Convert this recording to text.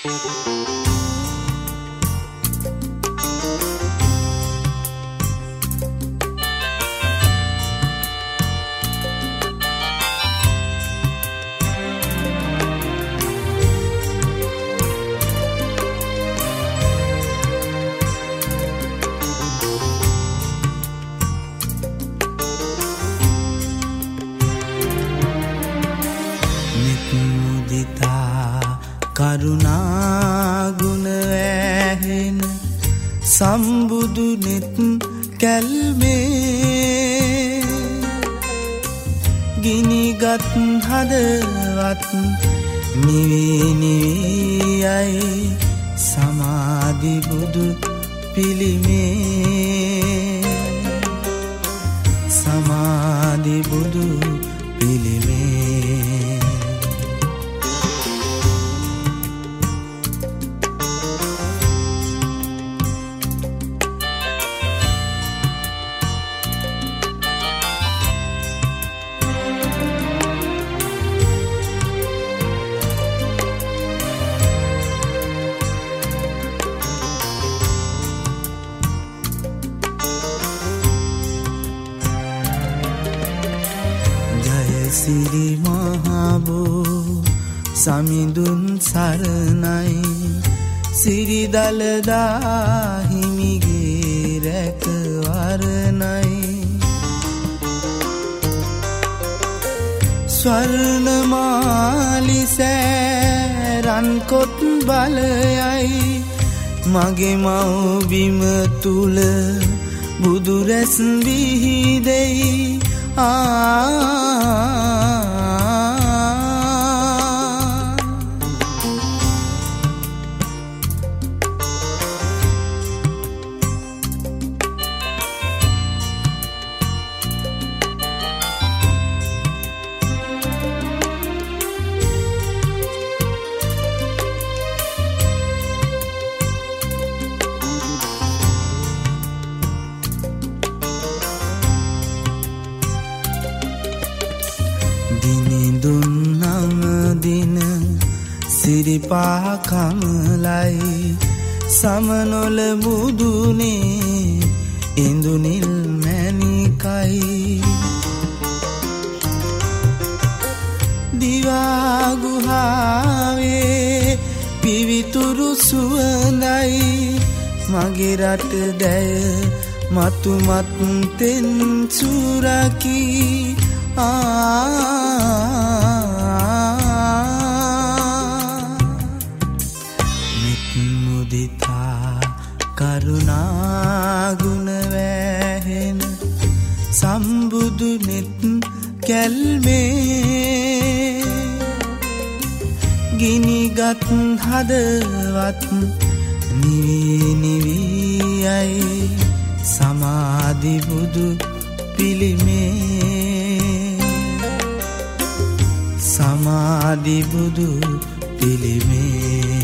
කරුණාගුණ ඇහෙන සම්බුදු නෙත් කැල්මේ ගිනිගත් හදවත් නිවී නිවීයයි සමාධි බුදු පිළිමේ සමාධි බුදු පිළිමේ සිරි මහබෝ සමිඳුන් සරණයි සිරි දලදා හිමිගේ රැකවරණයි ස්වර්ණමාලි සෑරන් කොත් බලයයි මගේ මව්බිම තුල බුදු රැස් විහිදෙයි දින සිරිපා කමලයි සමනොල මුදුනේ ඉඳුනිල් මැණිකයි දිවා ගුහාවේ පිවිතුරු සුවඳයි මගේ රට දැය මතුමත් තෙන් සුරකී මුදිතා කරුණාගුණ වැහෙන සම්බුදු නෙත් කැල්මේ ගිනිගත් හදවත් නිවී නිවීයයි සමාධි බුදු පිළිමේ සමාධි බුදු පිළිමේ